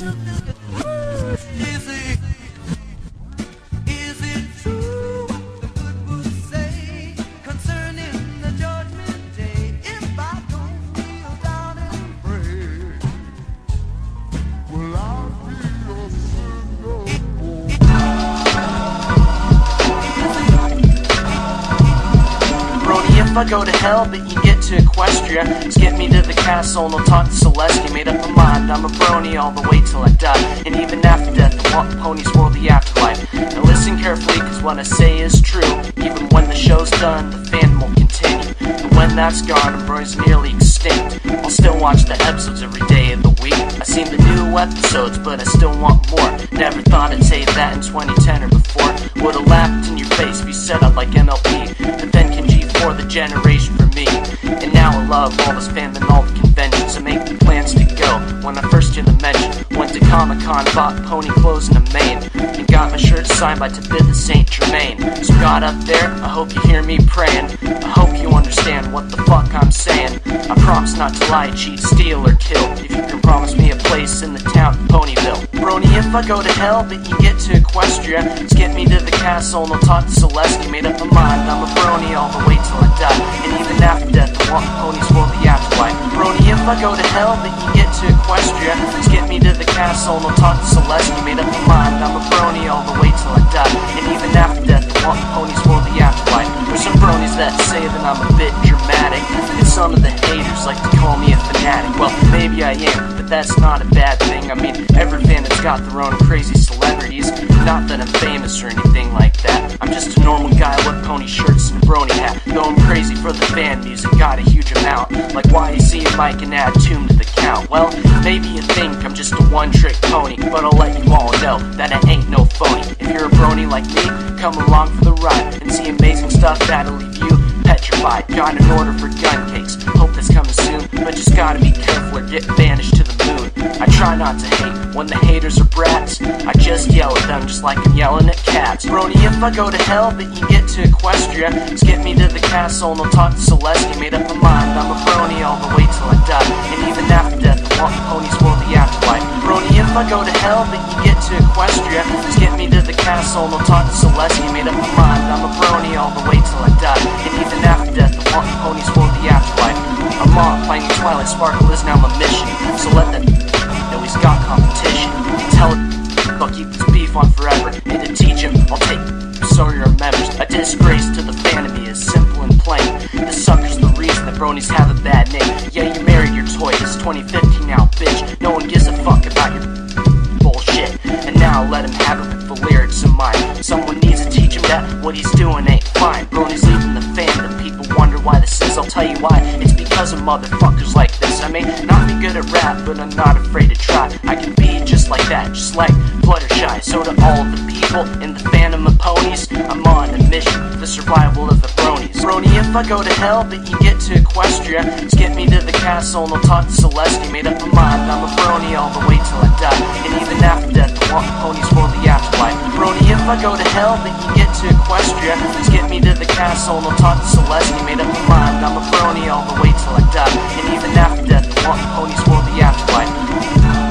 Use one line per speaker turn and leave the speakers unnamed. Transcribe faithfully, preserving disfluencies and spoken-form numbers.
Is it, is it true what the good book say concerning the judgment day? If I don't kneel down and pray, will I be a sinner?
Brody, if I go to hell, but you get to Equestria, just get me to the castle and I'll talk to Celestia. Made up my mind, I'm a brony all the way till I die. And even after death, I want ponies for the afterlife. Now listen carefully, cause what I say is true. Even when the show's done, the fan will continue. And when that's gone and Brody's nearly extinct, I'll still watch the episodes every day of the week. I've seen the new episodes, but I still want more. Never thought I'd say that in twenty ten or before. Would've laughed in your face if you said I'd like M L B. But then Ken G for the generation for me. And now I love all this fandom and all the conventions. I make the plans to go when I first hear the mention. Went to Comic Con, bought pony clothes in a Maine, and got my shirt signed by Tabitha Saint Germain. So God up there, I hope you hear me praying. I hope you understand what the fuck I'm saying. I promise not to lie, cheat, steal, or kill. If you can promise me a place in the town of Ponyville. Brony, if I go to hell, but you get to Equestria, just get me to the castle and I'll talk to Celestia. Made up my mind, I'm a brony all the way till I die. And even after death, I want ponies for the afterlife. Brony, if I go to hell, but you get to Equestria, just get me to the castle and I'll talk to Celestia. Made up my mind, I'm a brony all the way till I die. And even after death, I want ponies for the afterlife. There's some bronies that say that I'm a bit dramatic, and some of the haters like to call me a fanatic. Well, maybe I am, but that's not a bad thing. I mean, every fan has got their own crazy celebrities. Not that I'm famous or anything like that. I'm just a normal guy with pony shirts and a brony hat, going crazy for the fan music, got a huge amount. Like why you see a mic and add tune to the count. Well, maybe you think I'm just a one-trick pony, but I'll let you all know that I ain't no phony. If you're a brony like me, come along for the ride and see amazing stuff that'll leave you petrified. Got an order for gun cakes, hope that's coming soon, but just gotta be careful or get banished to the moon. I try not to hate when the haters are brats. I just yell at them just like I'm yelling at cats. Brony, if I go to hell, but you get to Equestria, just get me to the castle and I'll talk to Celestia. Made up my mind, I'm a brony all the way till I die. And even after death, I want ponies for the afterlife. Brony, if I go to hell, but you get to Equestria, just get me to the castle and I'll talk to Celestia. Made up my mind, I'm a brony all the way till I die. And even after death, I want ponies for the afterlife. I'm on, finding Twilight Sparkle is now my mission. So let them know he's got competition. And tell him I'll keep this beef on forever. And to teach him, I'll take so he remembers. A disgrace to the fan of me is simple and plain. The sucker's the reason that bronies have a bad name. Yeah, you married your toy, it's twenty fifteen now, bitch. No one gives a fuck about your bullshit. And now let him have it with the lyrics in mind. Someone needs to teach him that what he's doing ain't fine. Brony's leaving the fandom, people wonder why this is. I'll tell you why, it's because of motherfuckers like this. I may not be good at rap, but I'm not afraid to try. I can be just like that, just like Fluttershy. So to all of the people in the fandom of ponies, I'm on a mission for the survival of the bronies. Brony, if I go to hell, but you get to Equestria, just get me to the castle and I'll talk to Celestia. Made up my mind, I'm a brony all the way till I die. And even after death, I want ponies for the afterlife. Brony, if I go to hell, but you get to Equestria, just get me to the castle and I'll talk to Celestia. Made up my mind, I'm a brony all the way till I die. And even after death, I want ponies for the afterlife.